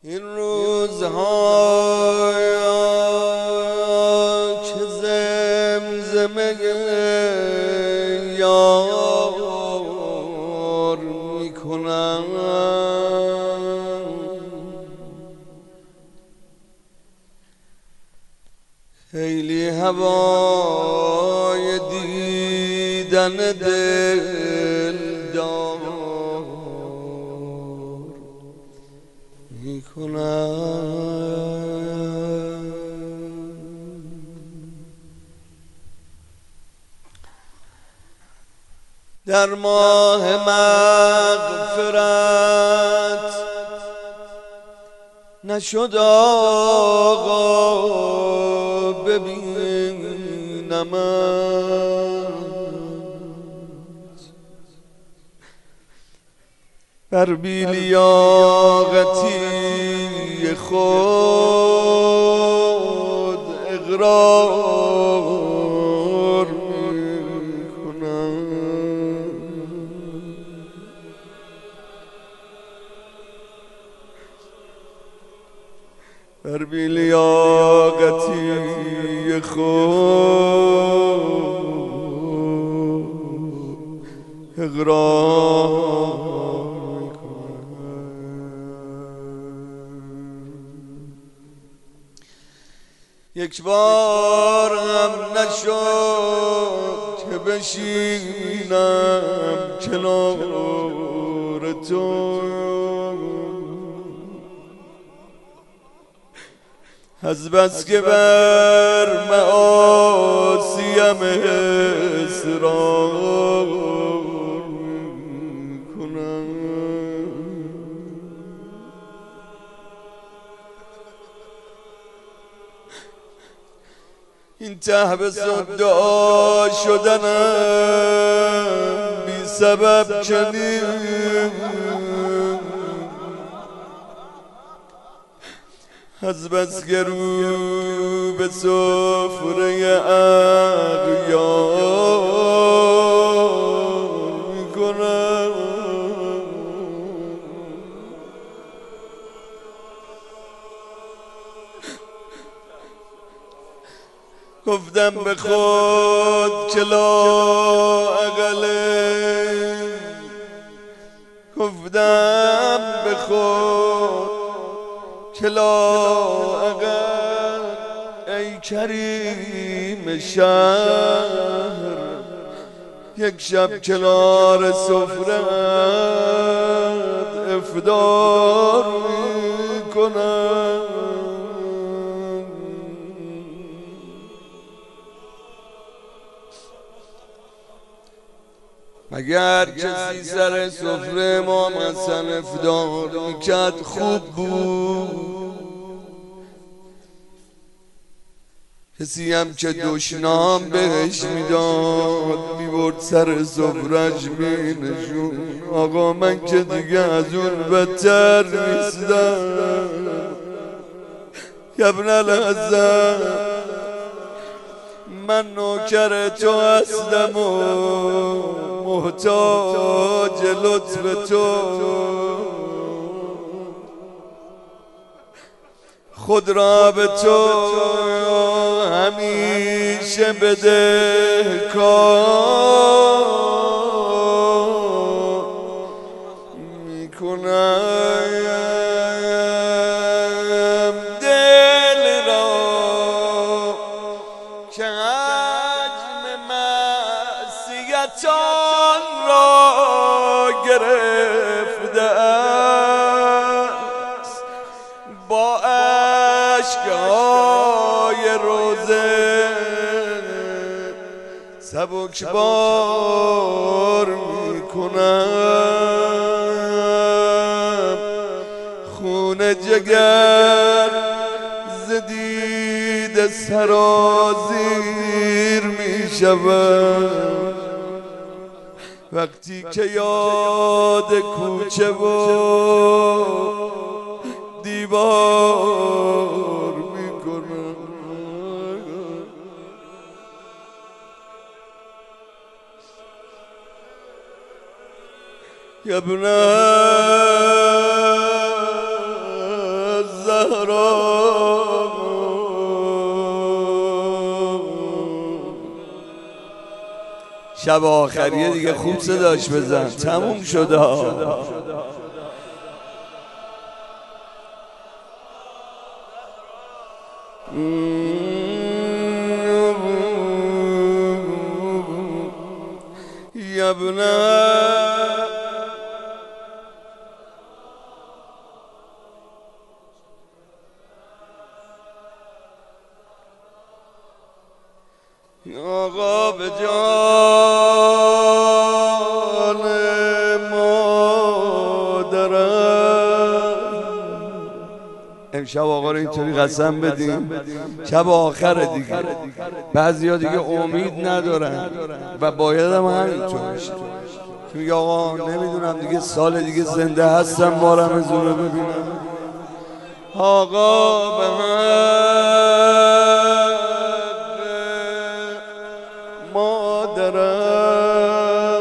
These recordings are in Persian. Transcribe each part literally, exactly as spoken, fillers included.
این روزها که زمزمه یار میکنم، خیلی هوای دیدن دل دار میکنم. در ماه مغفرت نشد آقا ببینمت، بر بی لیاقتی خود اقرار میکنم. بر بی لیاقتی خود اقرار یک بار هم نشد که بشینم کنار تو، از بس که بر معاصیم اصرار میکنم. این ته به صدا شدنم بی سبب چنین، از بس که رو به سفره اغیار میکنم. گفتم به خود که لااقله، گفتم به خود که لااقل ای کریم شهر، یک شب کنار سفره‌ات افطار میکنم. مگر کسی سر سفره ما حسن افطار میکرد خوب بود؟ کسی هم که دشنام بهش میداد میبرد سر سفرش مینشون. آقا من که دیگه از اون بدتر نیستم. ابن الحسن من نوکر تو هستم و محتاج لطف تو، خود را به تو همیشه بدهکار میکنم. دل را که حجم معصیتان را گرفته است، با اشک‌های روزه سبکبار میکنم. خون جگر ز دید سرازیر میشود وقتی که یاد کوچه و دیوار میکنم. ابن زهرا شب آخریه دیگه خوب صداش بزن تموم شده یبنه آقا به جان مادرم امشب آقا رو اینطوری قسم بدیم شب آخره دیگه بعضیا دیگه امید ندارن و باید هم همینطور شه میگه آقا نمیدونم دیگه سال دیگه زنده هستم ما رمضان رو ببینم آقا به مادرم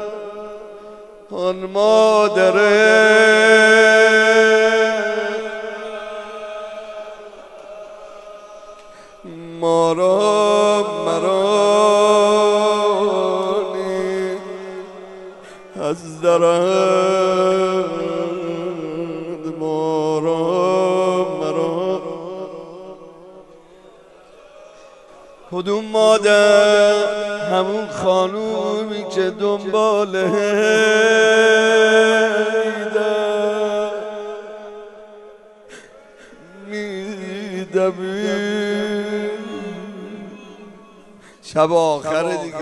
آن مادره ما را مرانی از درد ما را مران کدوم مادر همون خانومی که دنباله میدوی شب آخره دیگه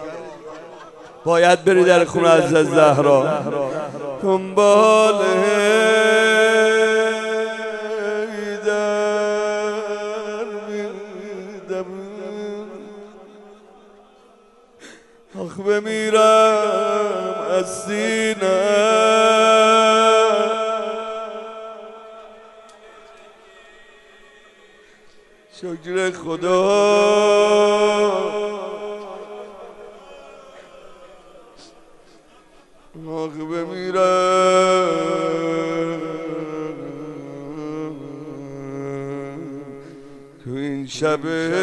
باید بری در خونه از زهرا دنباله آخ بمیرم از سینه شکر خدا آخ بمیرم تو این شب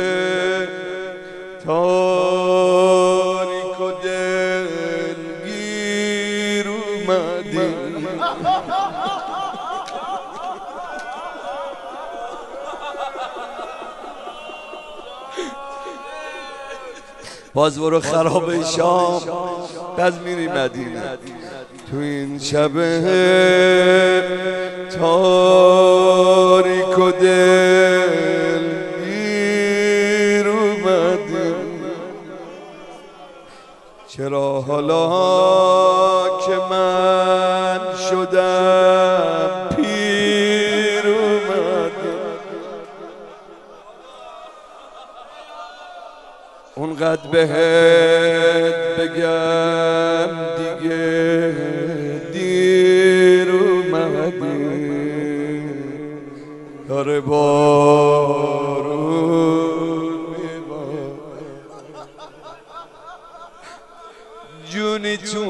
تاریک و دلگیر اومدی باز برو خرابه شام باز میری مدینه تو این شب تاریک و دلگیر اومدی چرا حالا که من شدم پیر اومدی اونقدر بهت بگم دیگه دیر اومدی داره بارون میباره جونی تو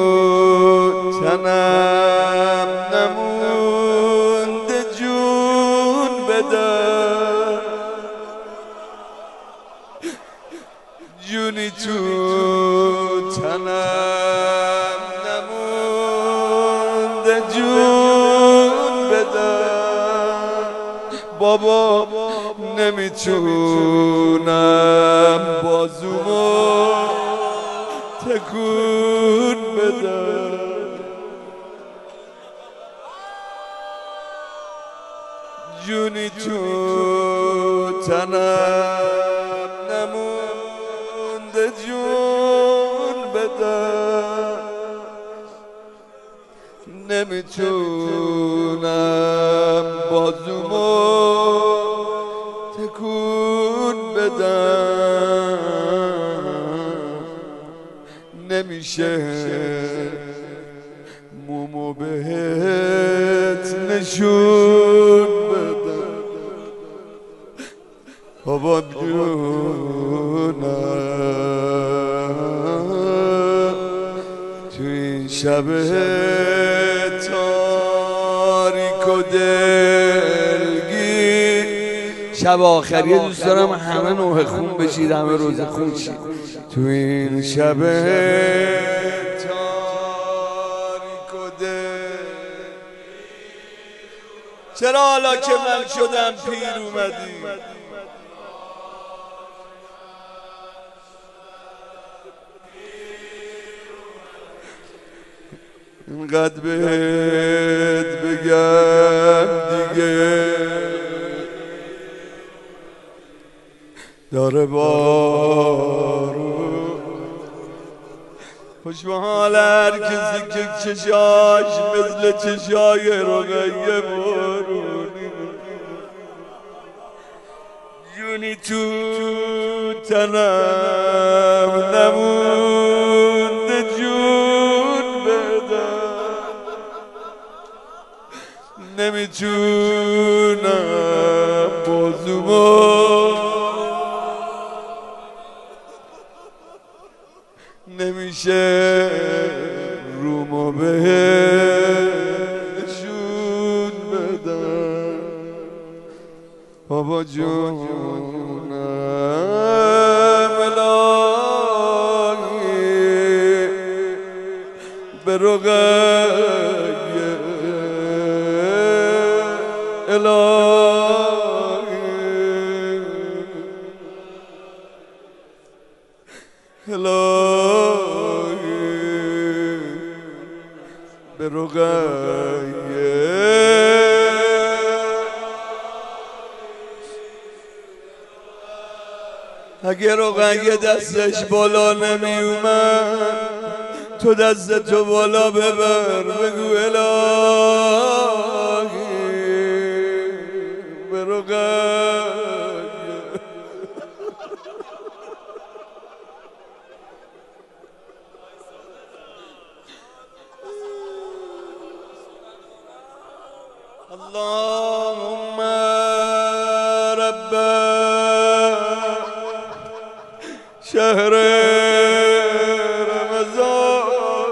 تنم نمونده جون بده جونی تو تنم نمونده جون بده بابا نمیتونم بازومو تکون بده جونی تو تنم نمونده جون بده نمیتونم بازومو تکون بدم نمیشه مومو بهت نشون بدم بابا میدونم تو این شب تاریک و دل شب آخریه دوست دارم همه نوح خون بشید، همه روز خون شید تو این شب تاریک و دل. چرا حالا که من شدم پیر اومدی؟ اینقدر بهت بگم دیگه داره بارون خوش به حال هر کسی که چشاش مثل چشای رقیه بارونی جونی تو تنم نمونده جون بدم نمیتونم بازومو نمیشه رومو بهشون بدم بابا جونم الهی به رقیه الهی الهی به رقیه اگه رقیه دستش بالا نمی اومد تو دست تو بالا ببر بگو الهی به رقیه اللهم رب شهر رمضان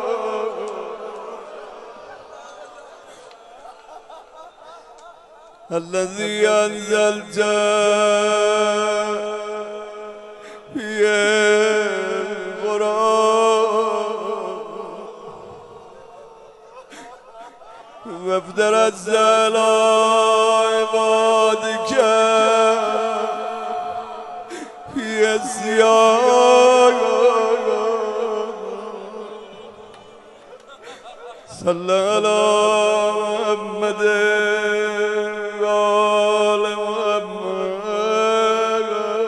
الذي أنزلت فيه القرآن وافترضت على عبادك في الصيام صلى على محمد وآل محمد.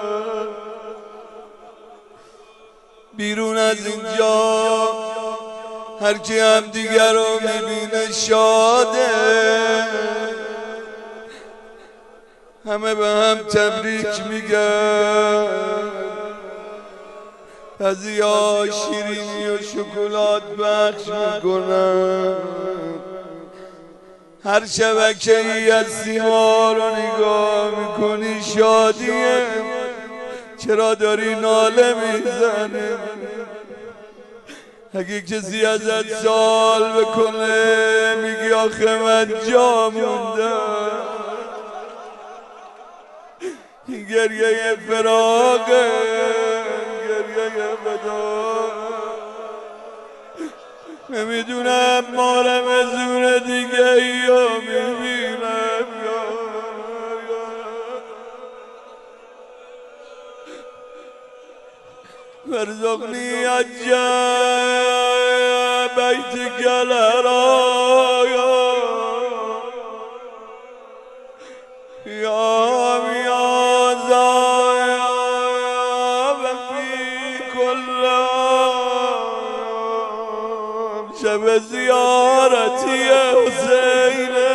بیرون از اینجا هر کی هم دیگر رو میبینه شاده، همه به هم تبریک میگن، بعضیا شیرینی و شکلات بخش میکنن. هر شبکه ای از سیما رو نگاه میکنی شادیه، چرا داری ناله میزنه؟ اگه کسی ازت سوال بکنه میگی آخه من جا موندم. این گریه فراقه، گریه ودا. نمیدونم مارم زور دیگه یا میبینم یا ورزقنی عجب بیتک الهرایا یا میازا و فی کل شب زیارتی حسینه.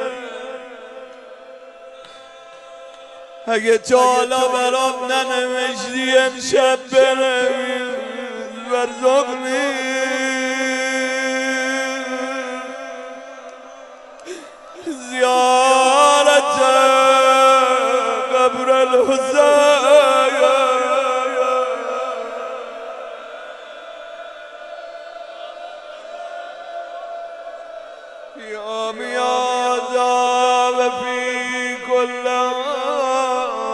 اگه تا حالا برام ننوشتی امشب بنویس ورزقنی زیارت قبر الحسین یا میازا و فی کل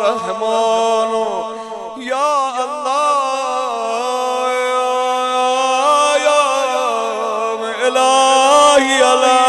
رحمان یا الله یا الهی الله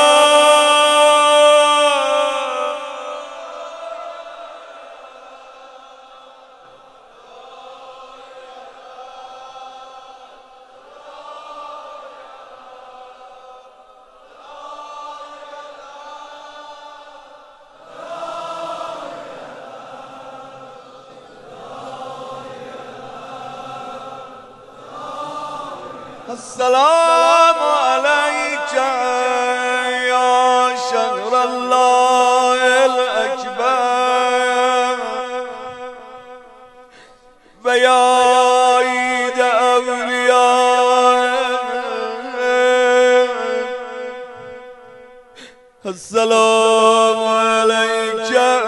السلام عليك يا شهر الله الأكبر ويا عيد أولياء السلام عليك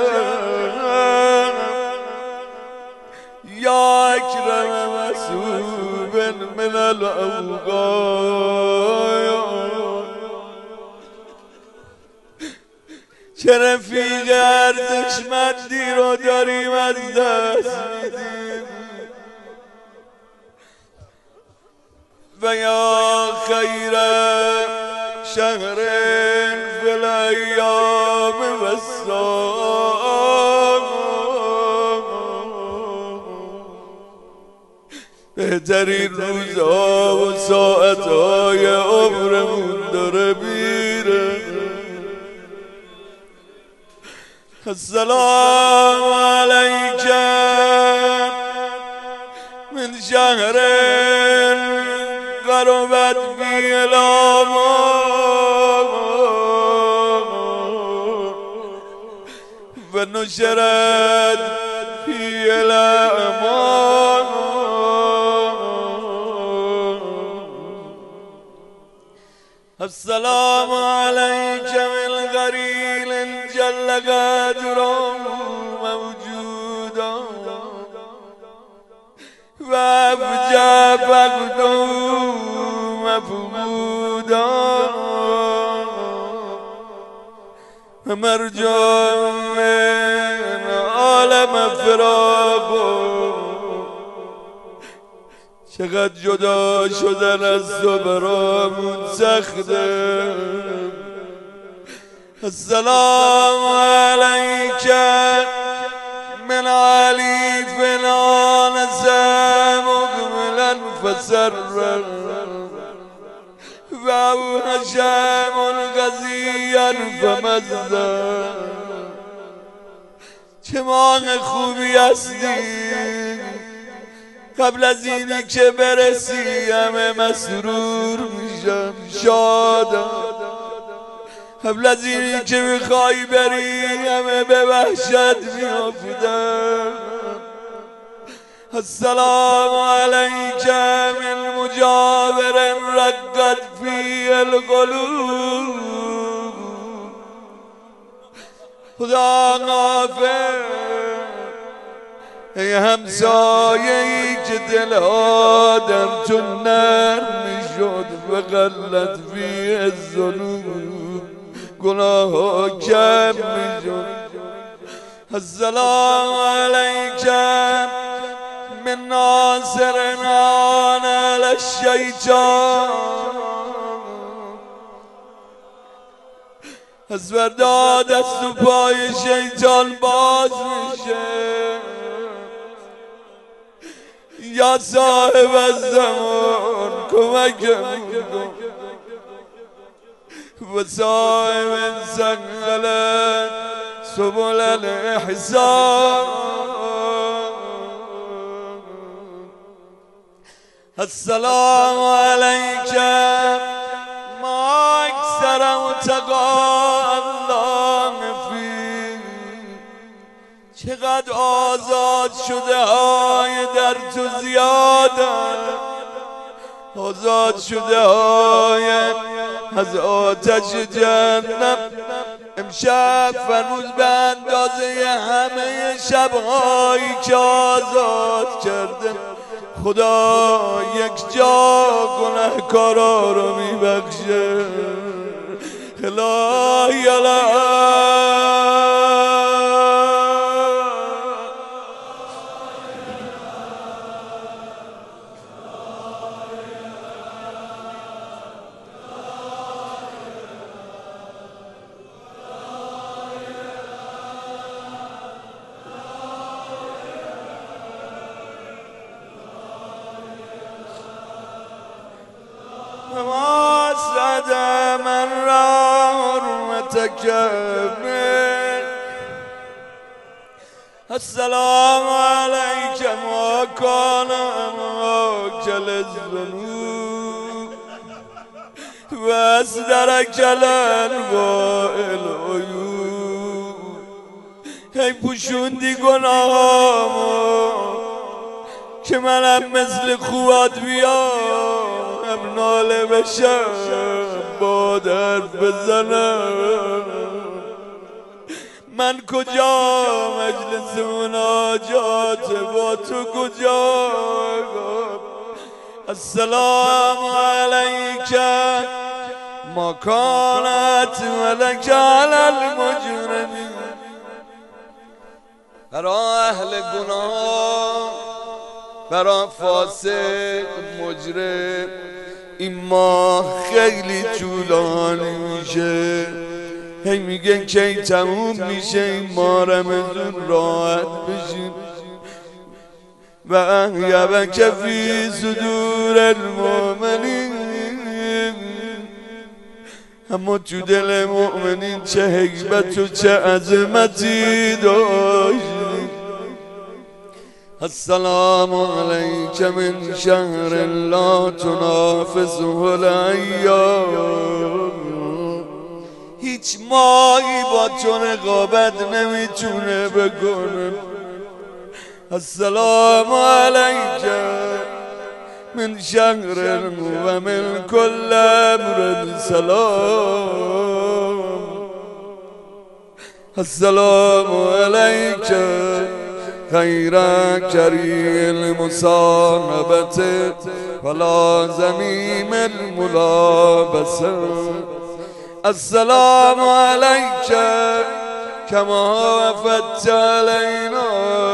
يا أكرم مسوب من الأوقات چه رفیق ارزشمندی رو داریم از دست میدیم و یا خیر شهر فی الایام و الساعات بهترین روزها و ساعتهای عمرمون داره میره السلام علیک من شهر قربت فی الامان و نشرت فی الامان السلام عليك من غريل جل قدره موجودا وابجى فقده مفقودا مرجو من عالم فراقه چقدر جدا شدن از تو برامون سخته السلام علیک من علی فلان مقبلا فسرا و هشام غزیا فمزا چه ماه خوبی هستی قبل از اینی که برسی همه مسرور میشم شادم قبل از اینی که میخوای بری همه به وحشت میافتم السلام علیک من مجاور رقت فی القلوب خدا غافر ای همسایه‌ای که دلها در تو نرم میشد و غلت فی الذنوب گناهها کم میشد السلام علیک من ناصر عن الشیطان از فردا دست و پای شیطان باز میشه یا صاحب الزمان کمکم کن و صاحب سهل سبل الاحسان السلام علیک ما اکثر متقا الله فی چقدر آزاد شده های در تو زیادن آزاد شده های از آتش جهنم امشب فنوز به اندازه همه شبهایی که آزاد کرده خدا یک جا گناهکارا رو میبخشه الهی الله ما سعد من را حرمتك من السلام عليك ما كان ماكل الذنوب واسدرك الانواع العيوب. ای پوشوندی گناهامو که منم مثل خوات بیام ناله بشم با درد بزنم. من کجا مجلس مناجات با تو کجا. السلام علیک ما کانت ولک علی المجرمین. برای اهل گناه، برای فاسق مجرم این ماه خیلی طولانی میشه. هی میگن کی تموم میشه این ماه رمضان راحت بشیم. و احیبک فی صدور المؤمنین. اما تو دل مؤمنین چه حکمت و چه عظمتی داشت. السلام علیک من شهر لا تنافسه الایام. هیچ ماهی با تو رقابت نمیتونه بکنه. السلام علیک من شهر و من کل امر سلام. السلام علیک خیر کری المصاحبت ولا زمیم الملابسه. السلام علیک کما وفدت علینا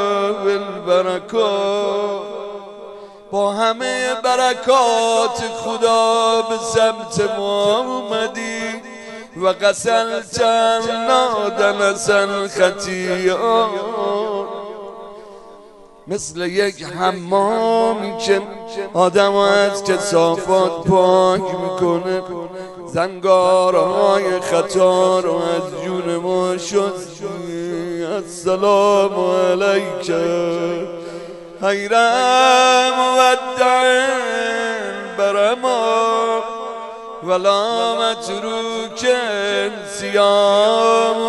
بالبرکات. با همه برکات خدا به سمت ما اومدی و غسلت عنا دنس الخطیئات. مثل یک حمامی که آدم از کثافات پاک میکنه، زنگارهای خطا رو از جون ما شستی. السلام علیک خیر مودع برما ولا متروک صیام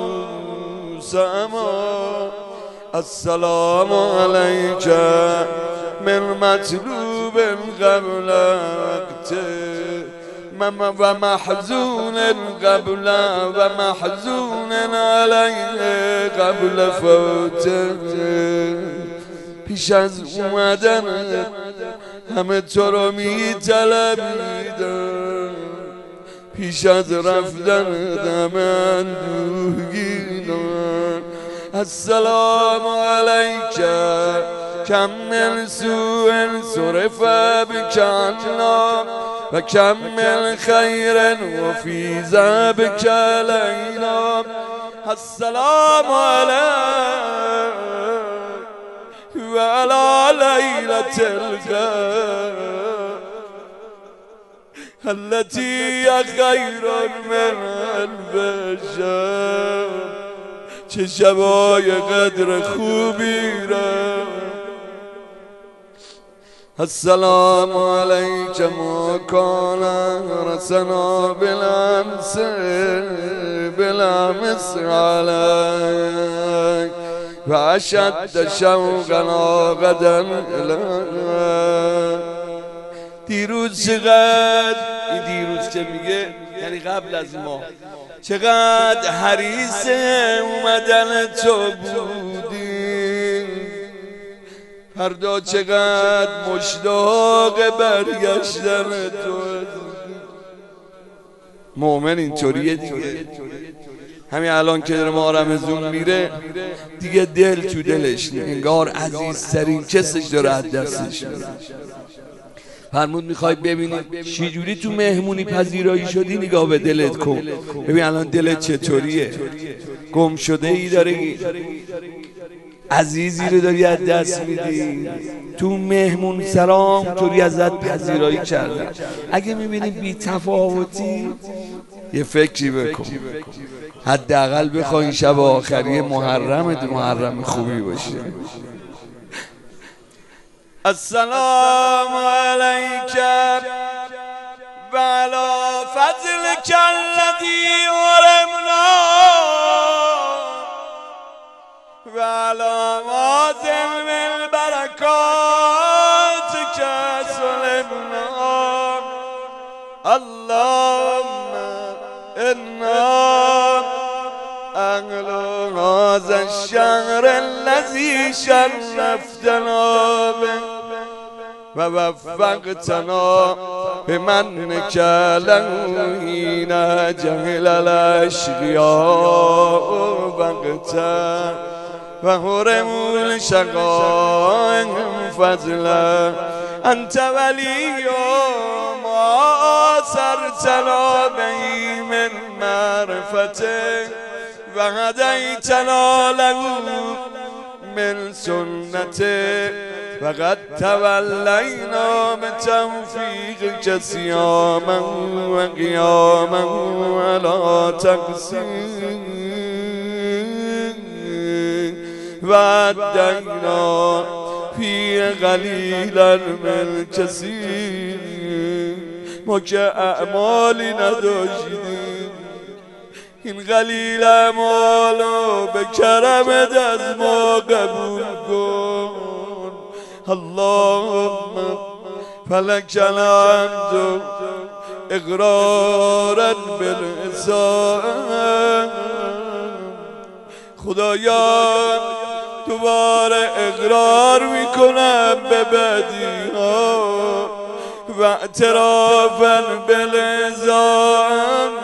سما. السلام علیک من مطلوب قبل وقته و محزون قبل و محزون علیه قبل فوته. پیش از اومدن همه تو رو می طلبیدن، پیش از رفتن همه اندوهگیدن. السلام علیک کم من سوء صرف بکنا و کم من خیر و فیض بک علینا. السلام علیک و علی لیلة القدر التي خیر من البشر. چه شبای قدر خوبی را. السلام علیک ما کان رسنا بالامس بالامس علیک و اشد شوقنا غدا الیک. دیروز چقدر، این دیروز که میگه یعنی قبل از ما، چقدر حریص اومدن تو بودی. فردا چقدر مشتاق برگشتن تو. مؤمن اینطوریه دیگه. همین الان که داره ماه رمضان میره دیگه دل تو دلش نه، انگار عزیزترین کسش داره از دستش میره. فرمود میخوای ببینی چجوری تو مهمونی پذیرایی شدی، نگاه به دلت کن، ببین الان دلت چطوریه. گم شده ای داره عزیزی رو داری از دست میدی. تو مهمون سرام طوری ازت پذیرایی کردن. اگه میبینی بی تفاوتی یه فکری بکن، حداقل بخوای این شب آخری محرمت محرم خوبی باشه. السلام علیک و علی فضلک الذی حرمنا و علی معظم البرکات که سلمنا. اللهم انا اهل هذا الشهر الذي شرفتنا به و وفقتنا بمنك له حين جهل الاشقياء وقتا و حرموا الشقاء فضلا. انت ولي ما أسرتنا به من معرفته و هدیتنا له من سنته و قد تولینا بتوفیقک صیاما و قیاما ولا تقصیر و ادینا فی قلیلا من کثیر. ما که اعمالی نداشتیم، این قلیل اعمالو به کرمت از ما قبول کن. اللهم فلک الحمد اقرارا بالحسان. خدایا دوباره اقرار میکنم به بدی ها و اعترافا بالعظام.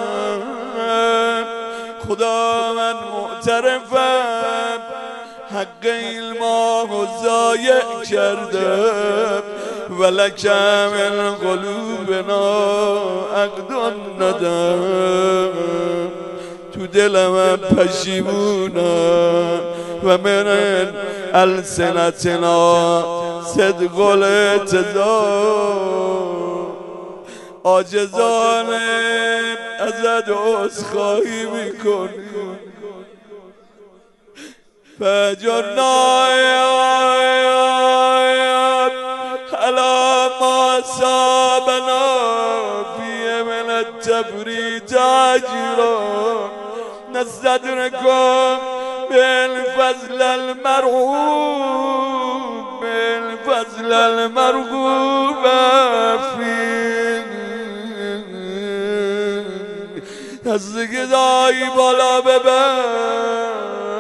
خدا من معترفم حق علمامو ضایع کردم و لکم من قلوبنا عقد ندم. تو دلم پشیمونم و من السنتنا صدق الاعتذار. عاجزانه ازت عذرخواهی میکنیم. فجرنا على ما صابنا فيه من التفريط اجرا. نستدركم بالفضل المرغوب بالفضل المرغوب فيه. دست گدایی بالا ببر،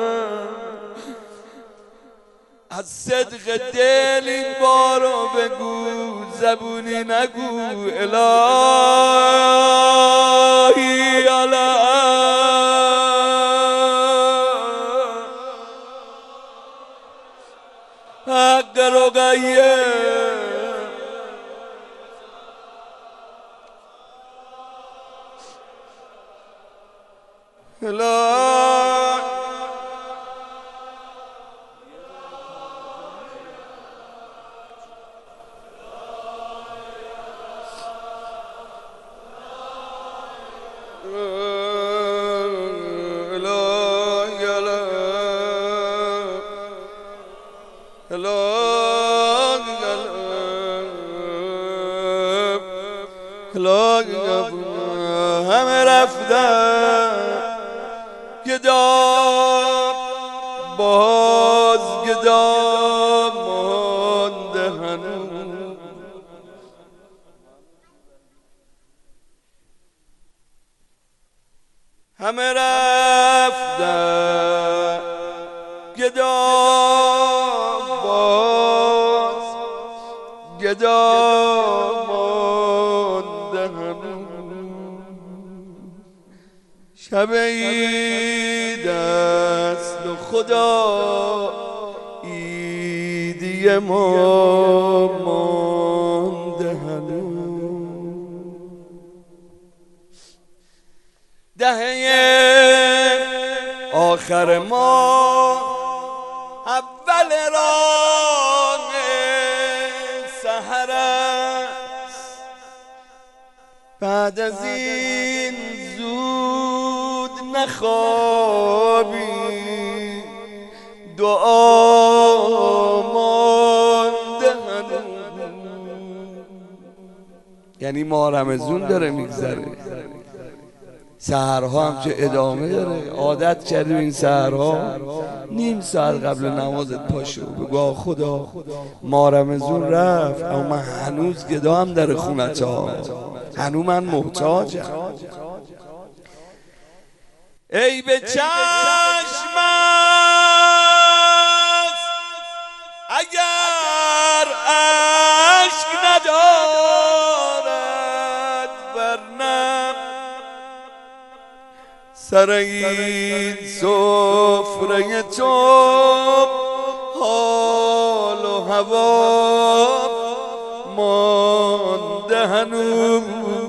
از صدق دل این بارو بگو، زبونی نگو. الهی علی حق رقیه الهی همه رفتن گدا باز گدا مانده هنوز. همه رفتن گدا باز گدا مانده هنوز. شب عید است و خدا عیدی ما مانده هنوز. دهه آخر ما اول راه سحر است، بعد از این زود نخوابی، دعا مانده هنوز. یعنی ماه رمضان داره میگذره، سحرها هم چه ادامه داره. عادت کردی این سحرها نیم ساعت قبل نمازت پاشو بگو خدا ماه رمضان رفت اما من هنوز گدا هم در خونت ها، هنوز من محتاجم. ای به چشمت اگر اشک ندارد، ورنه سر این سفره تو حال و هوا مانده هنوز.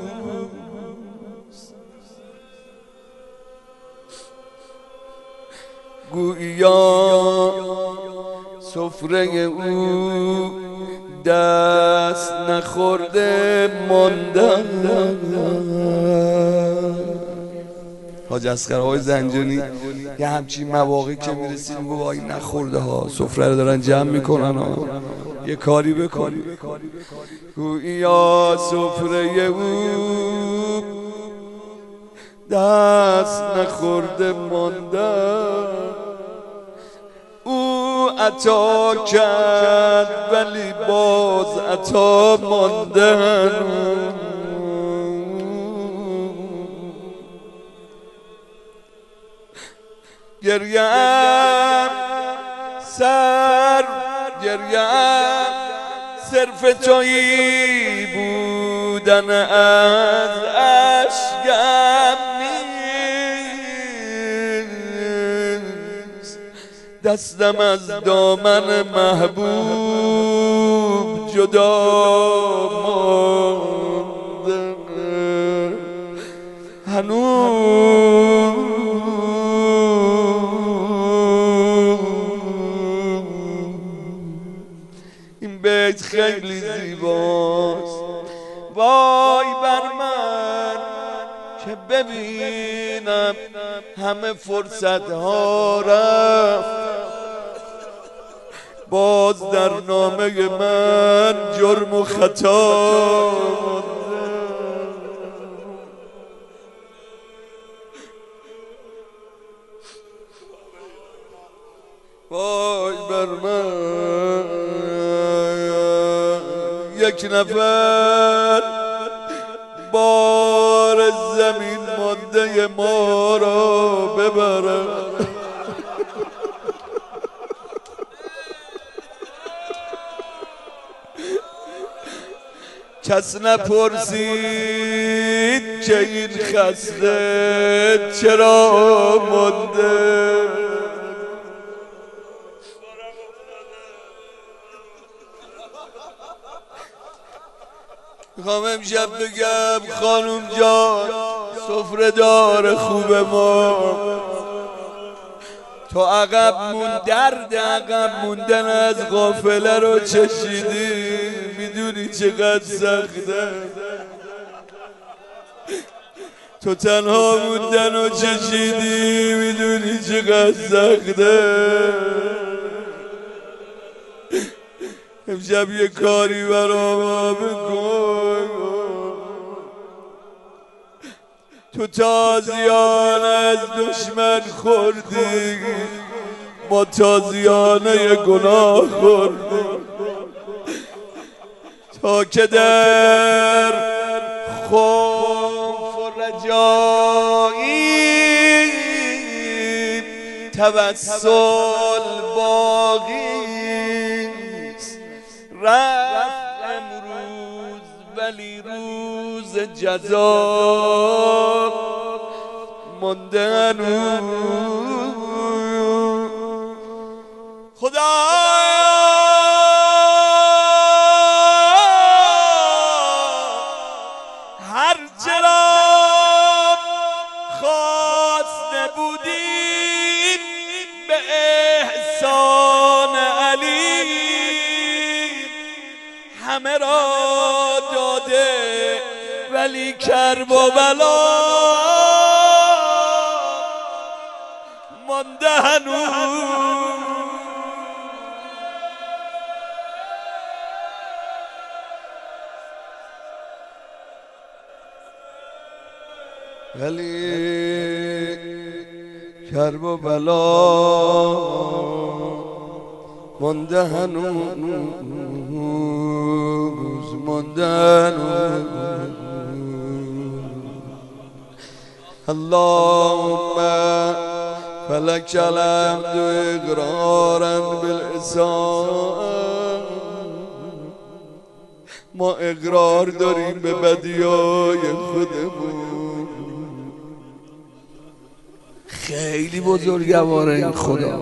گویا سفره او دست نخورده مانده. حاج اصغرهای زنجانی یه همچین مواقعی که میرسید میگو وای نخورده ها، سفره رو دارن جمع میکنن ها، یه کاری بکن. گویا سفره او دست نخورده مانده، او عطا کرد ولی باز عطا مانده. گریم سر گریم صرف تویی بودن از اشکم نیست، دستم از دامن محبوب جدا مانده هنوز. این بیت خیلی زیباست. وای بر من که ببینم همه فرصت ها رفت، باز در نامه من جرم و خطا. وای بر من یک نفر بار زمین مانده ما را ببره. کس نپرسید که این خسته چرا مانده. میخوام امشب بگم خانوم جان سفره دار خوب ما، تو عقب مون درد عقب موندن از قافله رو چشیدی، میدونی چقدر سخته. تو تنها موندن رو چشیدی، میدونی چقدر سخته. امشب یه کاری برا ما بکن، تو تازیان از دشمن خوردی، ما تازیانه گناه خوردیم. تا که در خوف و رجایی توسل باقی رفت امروز، ولی روز جزا مانده هنوز. خدا هر چرا خواسته بودیم به احسان همه را داده ولی کرب و بلا مانده هنوز. ولی کرب و بلا مانده هنوز، مانده هنوز. اللهم فلک الحمد اقرارا بالإحسان. ما اقرار داریم به بدیای خودمون. خیلی بزرگواره این خدا.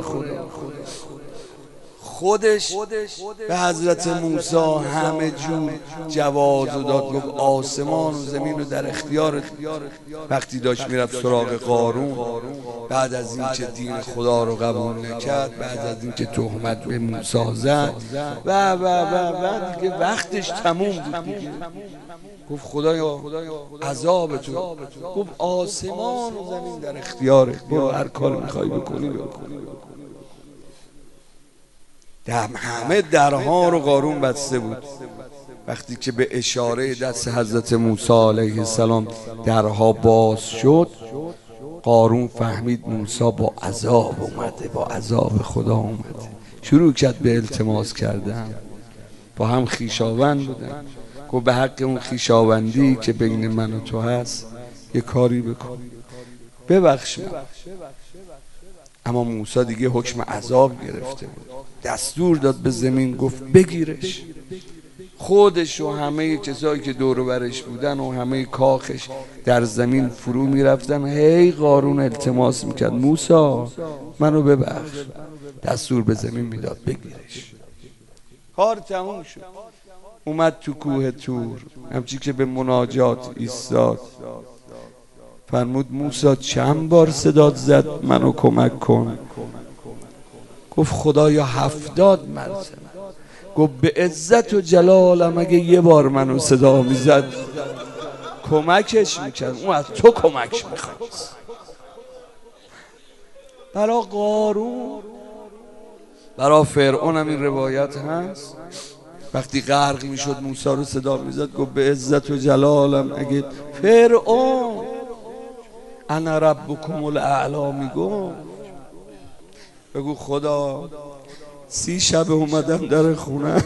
خودش به حضرت موسی همه جور جواز داد. گفت آسمان و زمین رو در اختیار. وقتی داشت میرفت سراغ قارون، بعد از اینکه دین خدا رو قبول نکرد، بعد از اینکه تهمت به موسی زد و و و و دیگه وقتش تموم بود دیگه. گفت خدایا عذاب تو. گفت آسمان و زمین در اختیاره، برو هر کار میخوای بکنی بکنی. دم همه درها رو قارون بسته بود. وقتی که به اشاره دست حضرت موسی علیه السلام درها باز شد، قارون فهمید موسی با عذاب اومده، با عذاب خدا اومده. شروع کرد به التماس کردن. با هم خویشاوند بودن. گفت به حق اون خویشاوندی که بین من و تو هست یه کاری بکن، ببخش من. اما موسی دیگه حکم عذاب گرفته بود. دستور داد به زمین، گفت بگیرش. خودش و همه کسایی که دور و برش بودن و همه کاخش در زمین فرو میرفتن. هی قارون التماس میکرد موسی منو ببخش. دستور به زمین میداد بگیرش. کار تموم شد. اومد تو کوه تور، همچی که به مناجات ایستاد، فرمود موسی چند بار صدات زد منو کمک کن؟ گفت خدایا هفتاد مرتبه. گفت به عزت و جلالم اگه یه بار منو صدا میزد کمکش میکرد. اون از تو کمک میخواست. برا قارون، برا فرعون هم این روایت هست. وقتی غرق میشد موسی رو صدا میزد، گفت به عزت و جلالم اگه فرعون انا ربکم الاعلی میگو، بگو خدا سی شب اومدم در خونه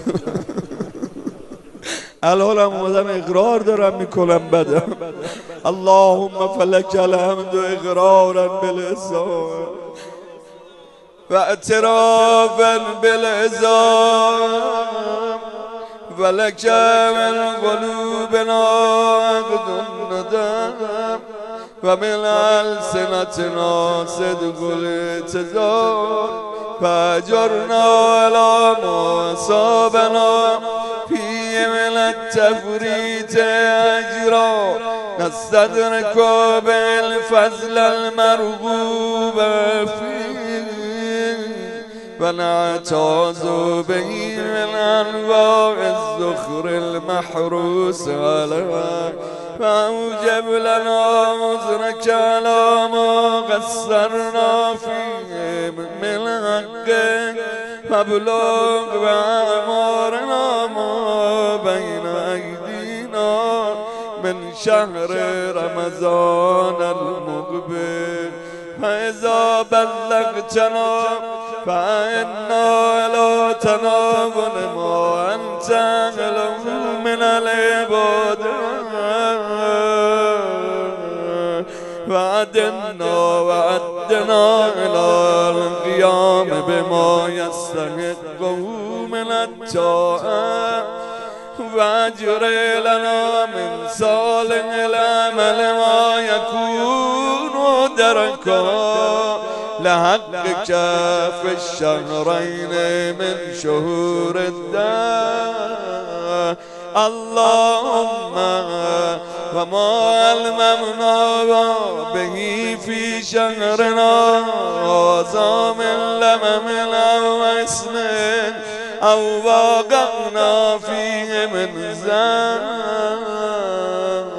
الانم اومدم اقرار دارم میکنم بدم. اللهم فلک الحمد اقرارا بالإحسان و اعترافا بالعظام ولک من قلوبنا عقد ندم و من السنتنا صدق الاعتذار فاجرنا علی ما اصابنا فی من التفریط اجرا نستدرک بالفضل المرغوب فیه و نعتاذ به من انواع الذخر المحروس علیه فاوجب لنا عذرك على ما قصرنا فيه من حقك فابلغ بأعمارنا ما بين أيدينا من شهر رمضان المقبل فإذا بلغتنا فإنا على تناول ما أنت أهله من العبادة وعدنا وعدنا إلى القيام بما يستحقه من الطاعة واجر لنا من صالح العمل ما يكون دركا لحقك في الشهرين من شهور الدار اللهم وما علمنا به في شهرنا هذا من لمم أو اسم او واقعنا فيه من ذنب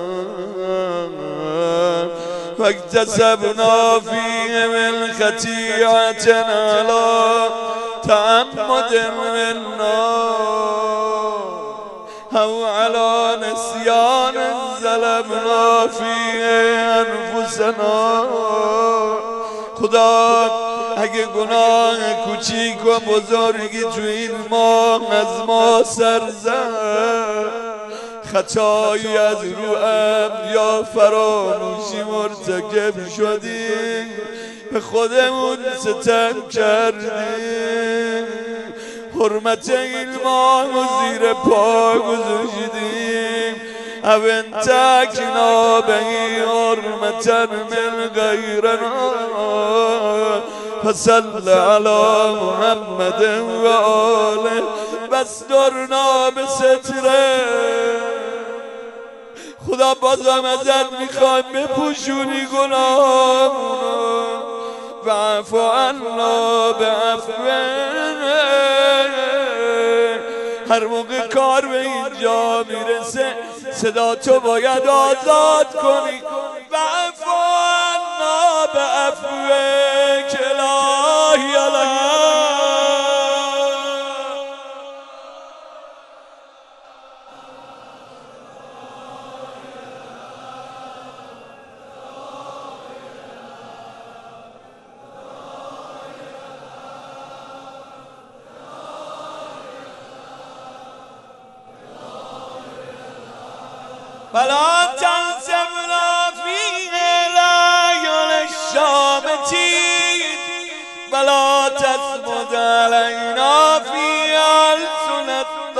واكتسبنا فيه من خطيئتنا لا تعمد منا او على نسيان ظلمنا فيه انفسنا. خدا اگه گناه کوچیک و بزرگی تو این ماه از ما سر زد، خطایی از رو عمد یا فراموشی مرتکب شدیم، به خودمون ستم کردیم، حرمت این ماه و زیر پا گذاشتیم. او انتکنا بهی حرمتا من غیرنا فصل علی محمد و آله بسترنا به ستره. خدا بازم ازت میخوایم بپوشونی گناهامونو و عفو عنا به عفوه. هر موقع کار به اینجا میرسه صدا تو باید آزاد کنی و عفو عنا به عفوه که الهی الهی. ولا تنسبنا فيه ليالي الشامتين ولا تثبت علينا في ألسن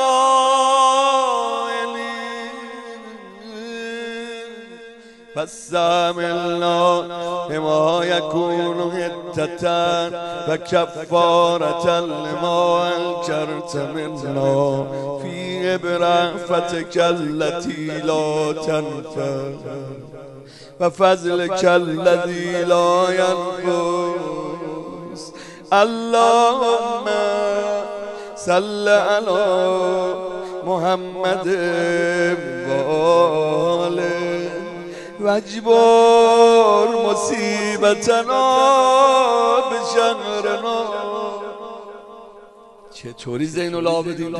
الطائلين فاستعملنا لما يكون هدة وكفارة لما أنكرت منا فيه برأفتك التي لا تنفد وفضلك الذي لا ينقص. اللهم صل على محمد وآله واجبر مصیبتنا بشهرنا. چطوری زین العابدین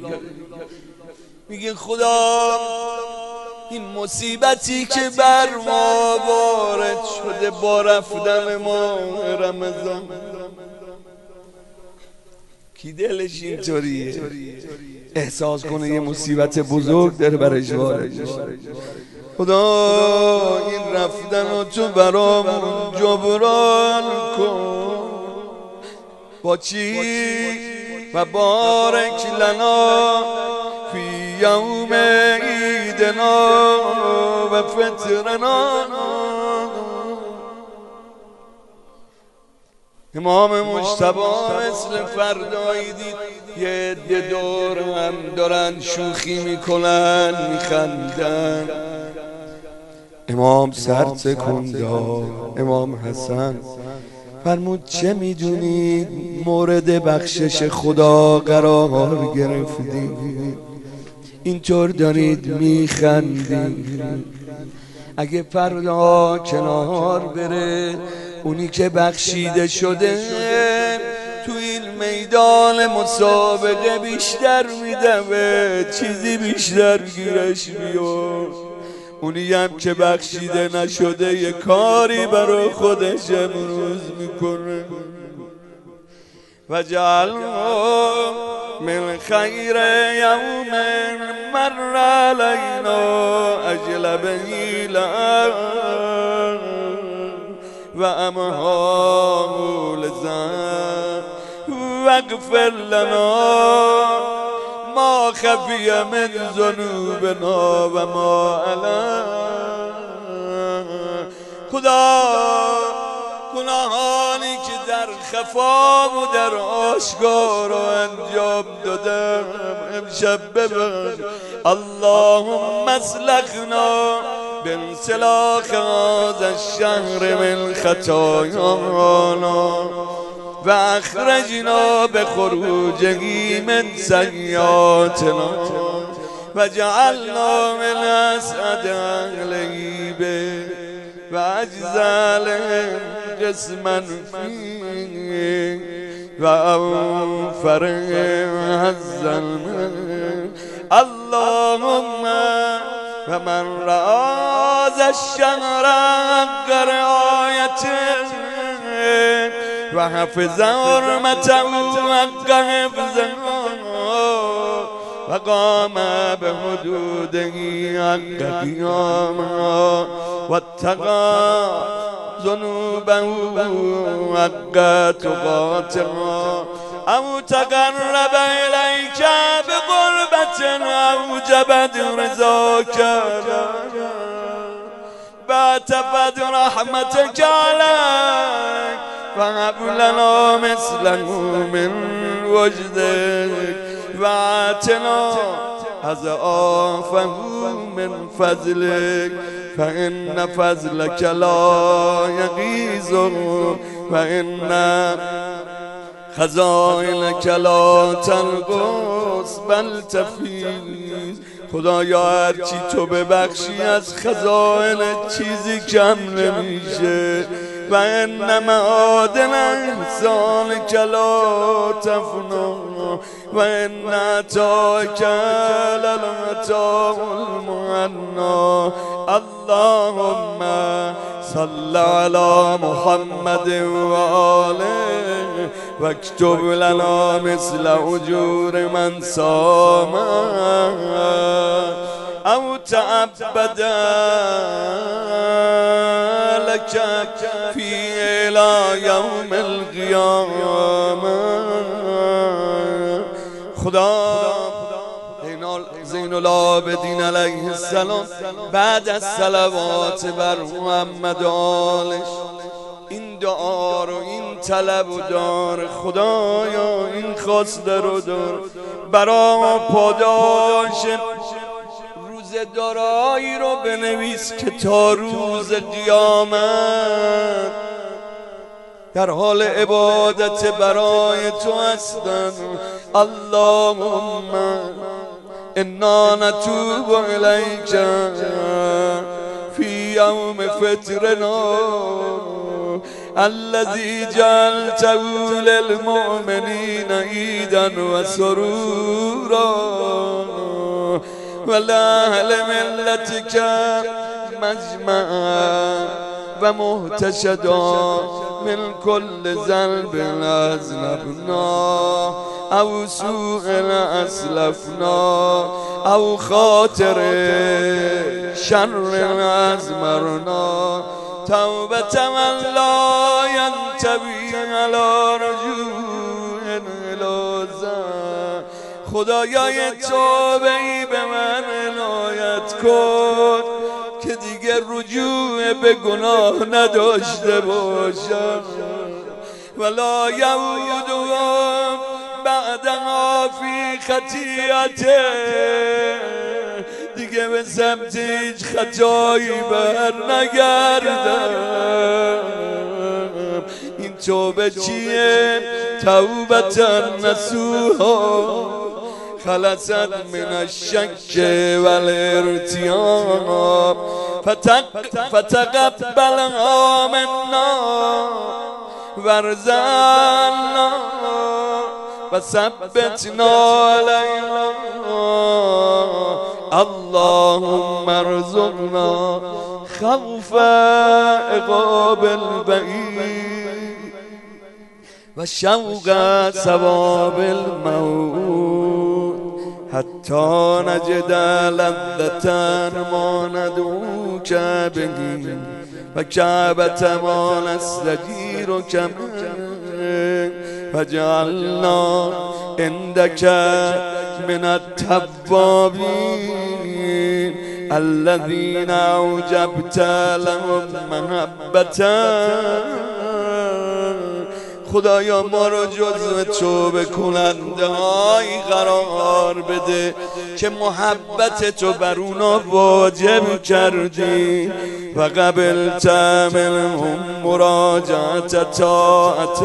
میگه خدا این مصیبتی که بر ما وارد شده با رفتن ما رمضان، کی دلش اینطوریه احساس کنه یه مصیبت بزرگ داره برش وارد میشه؟ خدا این رفتن رو تو برامون جبران کن. با چی؟ و بارک لنا فی یوم عیدنا و فطرنا. امام مجتبی مثل فردایی دید یه عده دور هم دارن شوخی میکنن میخندن. امام سر تکون داد. امام حسن فرمود چه میدونید مورد بخشش خدا قرار گرفتید، اینطور دارید میخندید. اگه فردا کنار بره اونی که بخشیده شده تو این میدان مسابقه بیشتر میدوه، چیزی بیشتر گیرش بیاد. اونی هم که بخشیده نشده یه کاری برای خودش امروز میکنه. و جعلنا من خیر یوم مر علینا اجل بهی و امهام لزن واغفر لنا ما خفی من ذنوبنا و ما علی. خدا گناهانی که در خفا و در آشکار انجام دادم امشب ببخش. اللهم اسلخنا بانسلاخ هذا الشهر من خطايانا و اخرجنا بخروجه من سیئاتنا و جعلنا من اسعد اهله به و اجزالهم قسما فيه و اوفرهم حظا اللهم و من رآز الشهر حق رعایته و حفظ حرمته حق حفظه و قام بحدوده حق قیامه و اتقى ذنوبه حق تقاته او تقرب الیک بقربة اوجبت رضاک باتفت رحمتك عليك فهب لنا مثله من وجدك وآتنا أضعافه من فضلك فإن فضلك لا يغيظ وإن خزائنك لا تنقص بل تفیض. خدایا هرچی تو ببخشی از خزائن چیزی کم نمیشه و ان معادن احسانک لا تفنا و ان عطاک للمتاع المعنی. اللهم صل علی محمد و آله و اکتب لنا مثل اجور من صام او تعبد لك فی الى یوم القیامه. خدا زین العابدین علیه السلام بعد از صلوات بر محمد و آلش این دعا رو این طلب و دار خدایا این خواسته رو دار برای پاداش روز دارایی رو بنویس که تا روز قیامت در حال عبادت برای تو هستن. اللهم انا نتوب الیک فی یوم فطرنا الذي جعلته للمؤمنین عیدا و سرورا و لأهل ملتک مجمعا و محتشدا من كل ذنب اذنبنا او سوء اسلفنا او خاطر شر ازمرنا توبة من لا ينتبه على رجوع الوزن. خدایای توبه ای به من عنایت کن که دیگه رجوع به گناه نداشته باشم ولا یعودهم بعدها فی خطیئته دیگه به سمت هیچ خطایی بر نگردم. این توبه چیه؟ توبة نصوحا خلصت من الشک والارتیاب فتقبلها منا وارزقنا وثبتنا علیها. اللهم ارزقنا خوف عقاب البعید و شوق ثواب الموت حتی نجد لذة ما ندعوك به و کعبة ما نستجیرک منه فجعلنا عندك من التوابین الذين اوجبت لهم محبة. خدایا ما رو جزو توبه کننده های قرار بده که محبت تو بر اونا واجب کردی و قبلت منهم مراجعت طاعت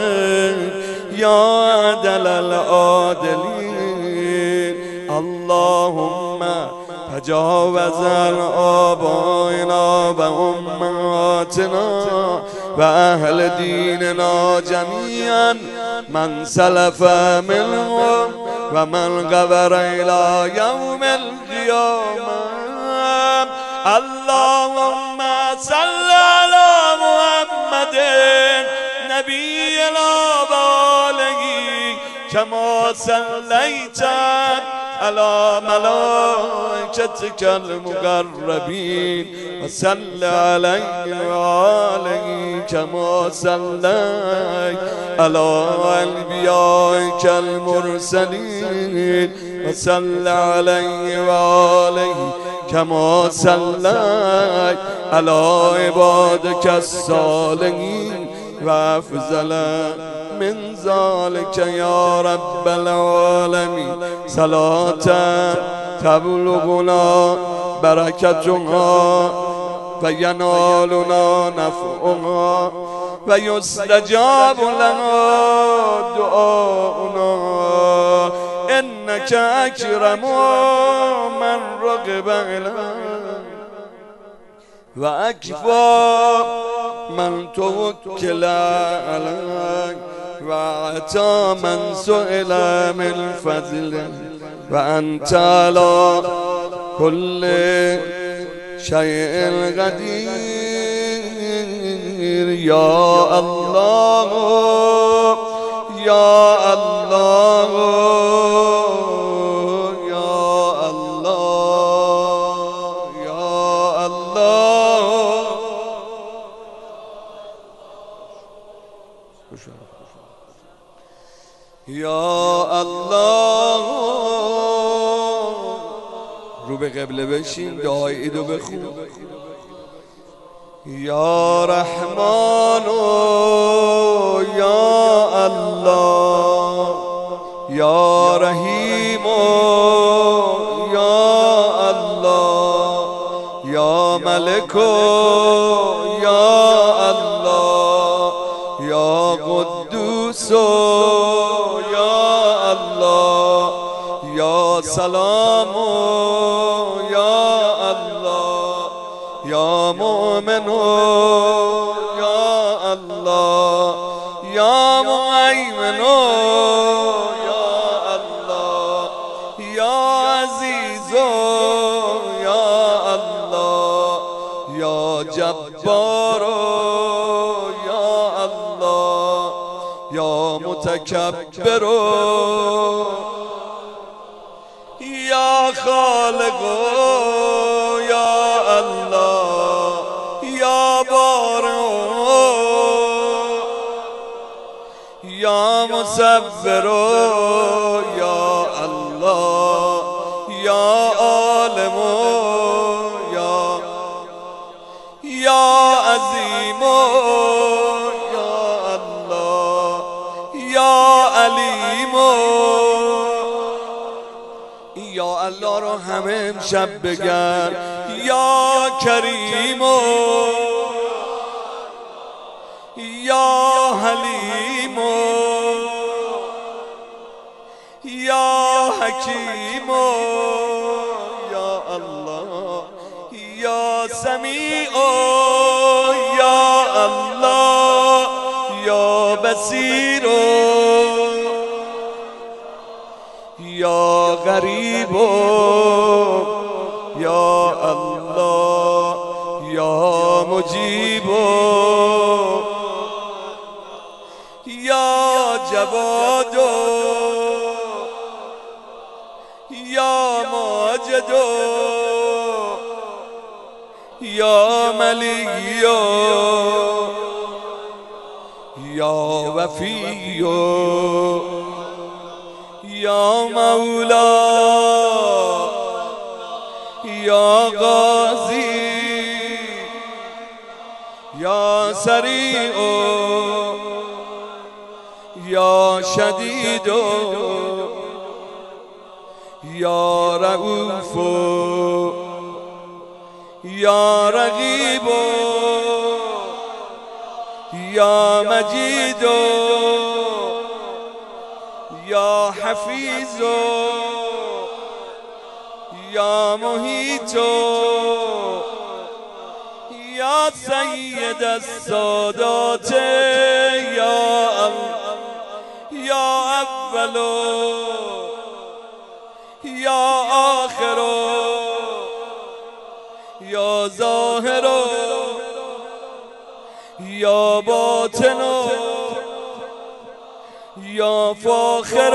یا عدل العادلین. اللهم تجاوز عن آبائنا و امهاتنا و اهل دیننا جمیعا من سلف منهم و من قبر الى یوم القیامه. اللهم صل علی محمد نبینا و آله کما صلیت على ملائكتك المقربين وصل عليه وآله كما صليت على أنبيائك المرسلين وصل عليه وآله كما صليت على عبادك الصالحين وأفضل من ذلك يا رب العالمين صلاة تبلغنا بركتها وينالنا نفعها ويستجاب لنا دعاؤنا إنك أكرم من رغب إليك وأكفى من توكل عليك وأعطى من سئل من فضله وأنت على كل شيء قدير. يا الله يا الله يا الله يا الله. یا الله. رو به قبله بشین دعای عیدو بخون. یا رحمان یا الله یا رحیم یا الله یا ملک یا الله یا قدوس یا سلام یا الله یا مؤمن یا الله یا مهیمن یا الله یا عزیز یا الله یا جبار یا الله یا متکبر یا خالق یا الله یا بارئ یا مصور یا الله یا عالم یا یا عظیم یا الله یا علیم. یا الله رو همه امشب بگن یا کریم یا حلیم یا حکیم یا الله یا سمیع یا الله یا بصیر یا غریب یا الله یا مجیب یا جواد یا ماجد یا ملی یا وفی یا مولا یا غازی یا سریع یا شدید و یا رؤوف و یا رقیب و یا مجید و یا حفیظ و یا محیط و یا سید السادات یا یا اول یا آخر یا ظاهر یا باطن یا فاخر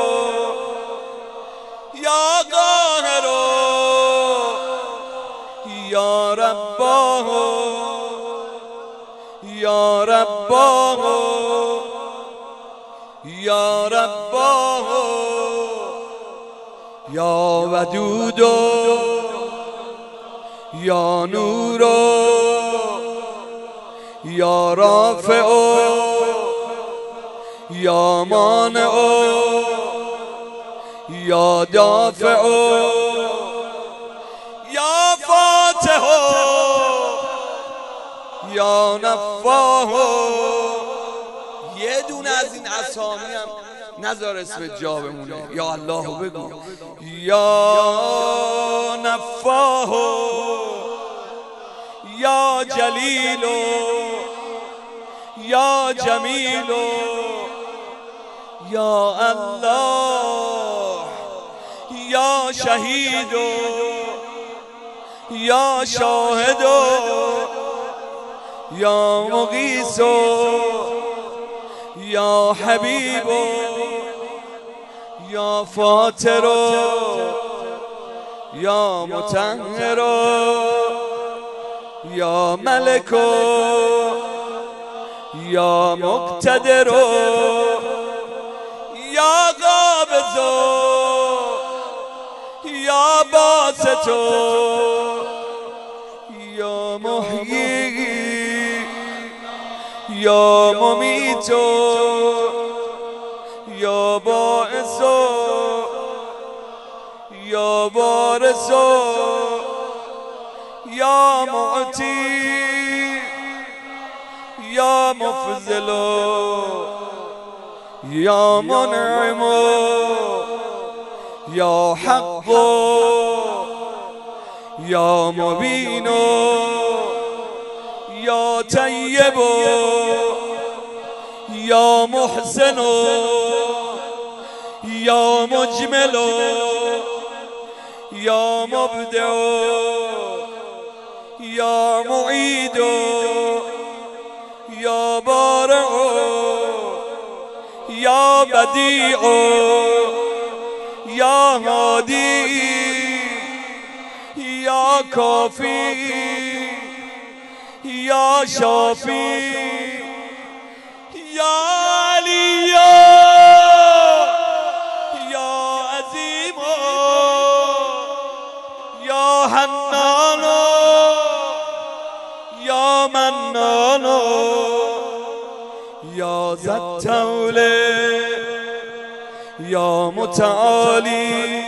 یا قاهر یا رباه یا رباه یا رباه یا ودود یا نور یا رافع یا مانع یا دافع یا فاتح یا نفاح. یه دونه از این اسامی هم نذار اسم جا بمونه. یا الله بگو. یا نفاح یا جلیل یا جمیل یا الله یا شهید یا شاهد یا مغیث یا حبیب یا فاطر یا مطهر یا ملک یا مقتدر یا قابض یا باسط یا محیی یا ممیت یا باعث یا وارث یا معطی یا مفضل یا منعم یا حق یا مبین یا طیب یا محسن یا مجمل یا مبدع یا معید یا بارع یا بدیع یا هادی یا کافی یا شافی یا علی یا عظیم یا حنان یا منان یا ذا الطول یا متعالی.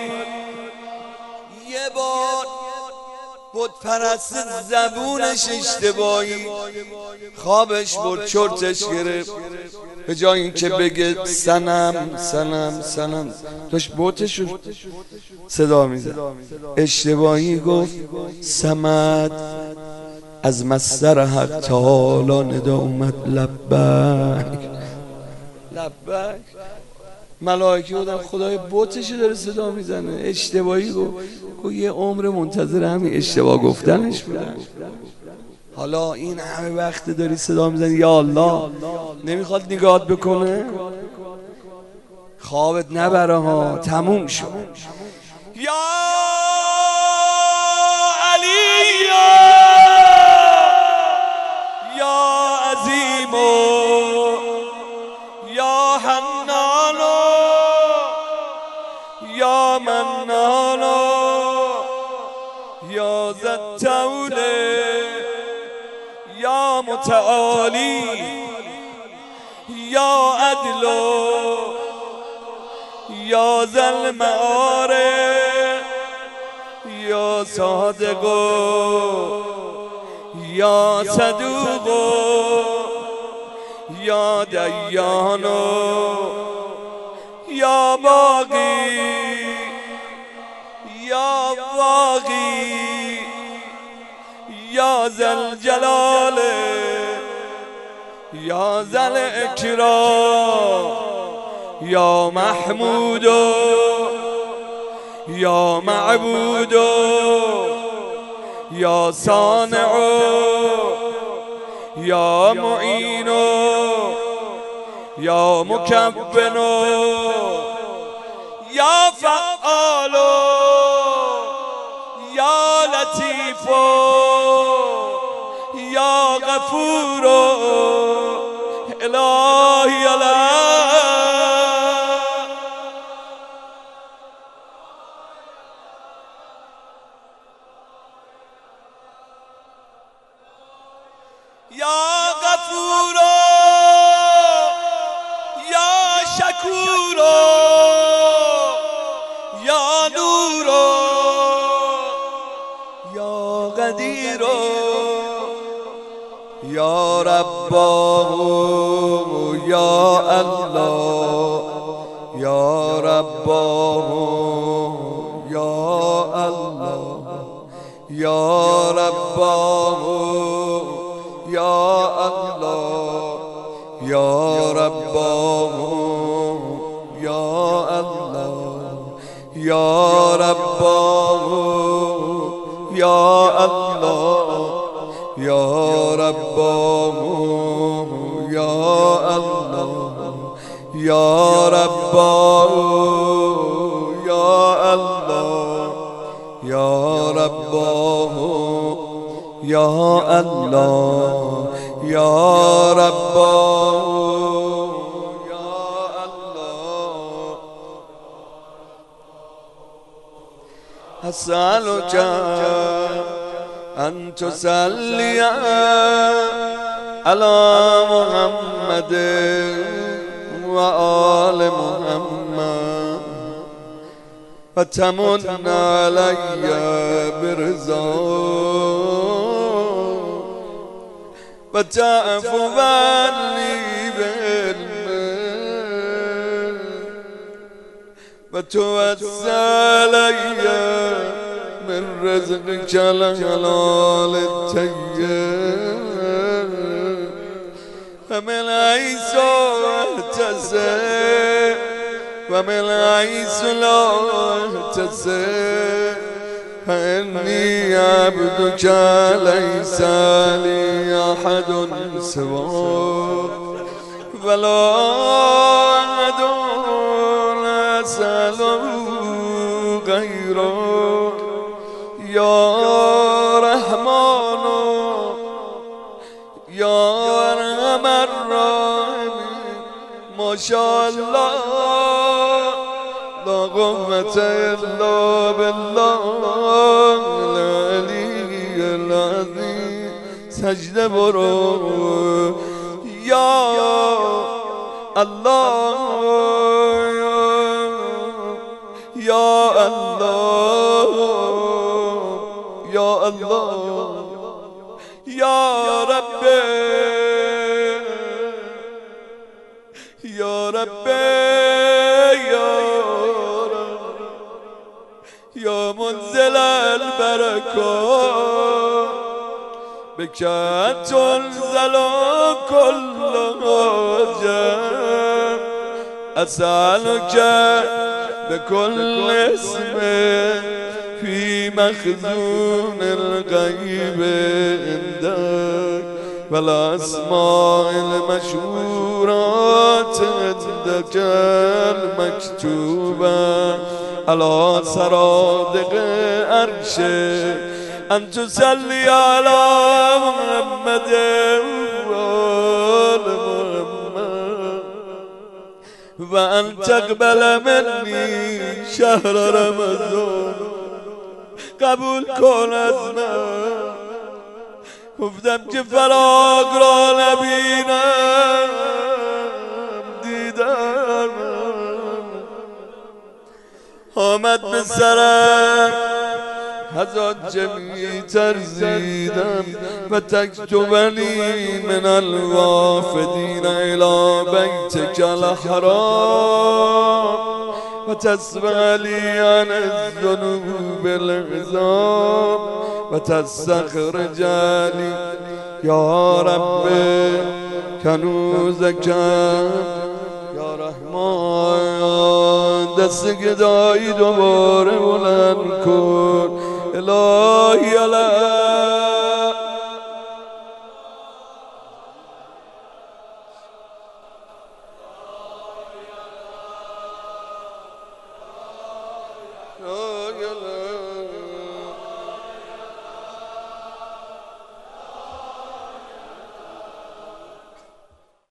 یه بار بت پرست زبونش اشتباهی خوابش برد چرتش گرفت. به جای اینکه بگه سنم سنم سنم داشت بتش صدا میزد، اشتباهی گفت سمد. از مصدر حق تعالی ندا اومد لبک لبک. ملائکه بودن خدای بتش داره صدا میزنه. اشتباهی گفت. گفت یه عمر منتظر همین اشتباه گفتنش بودن. حالا این همه وقت داری صدا میزنی یا الله نمیخواد نگاهت بکنه؟ خوابت نبره ها، تموم شد. یا علی یا عظیم یا حنان یا منان یا ذا الطول یا متعالی یا عدل یا ذا المعارف یا صادق یا صدوق یا دیان یا باقی یا باقی یا ذا الجلال یا ذا الاکرام یا محمود یا معبود یا صانع یا معین یا مکبن یا فعال یا لطیف یا غفور الهی الهی یا غفور یا شکور یا نور یا قدیر یا رباه یا الله یا رباه یا الله یا رباه یا الله یا رباه یا الله یا رباه یا الله یا رباه یا الله یا رباه یا الله یا رباه یا الله یا رباه یا الله اسألك ان تصلي على محمد وآل محمد وتمن علي برضا وتعفو عني بالمن وتوسع علي من رزقك الحلال الطيب ومن حيث احتسب ومن حيث لا احتسب فإني عبدك ليس لي أحد سواك ولا أحد أسأله غيرك يا رحمن يا أرحم الراحمين ما شاء الله لا قوة إلا بالله العلي العظيم سجده برو يا الله يا الله يا الله يا ربي يا ربي يا منزل البركات بك تنزل كل حاجة أسألك بكل اسم في مخزون الغيب عندك والأسماء المشهورات عندك المكتوبة على سرادق عرشك أن تصلي على محمد وآل محمد وأن تقبل مني شهر رمضان قبول کن از من گفتم که فراق را نبینم آمد به سرم حجاج می ترزیدم و تکتبنی من الوافدین الى بیتک الحرام و تسبح لی عن الذنوب العظام و تستخرج لی یا رب کنوزک یا رحمان. دست گدایی دوباره بلند کن الهی الهی